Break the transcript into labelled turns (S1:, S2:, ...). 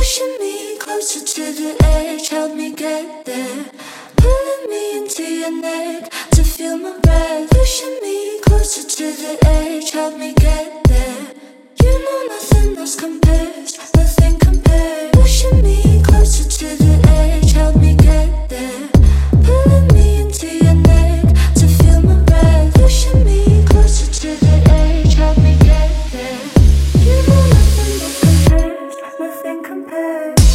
S1: pushing me closer to the edge, help me get there. Pulling me into your neck to feel my breath. Pushing me closer to the edge, help me get there. You know nothing else compares, nothing compares. Pushing me closer to the edge, help me get there. Pulling me into your neck to feel my breath. Pushing me closer to the edge, help me get there. You know nothing else compares, nothing compares.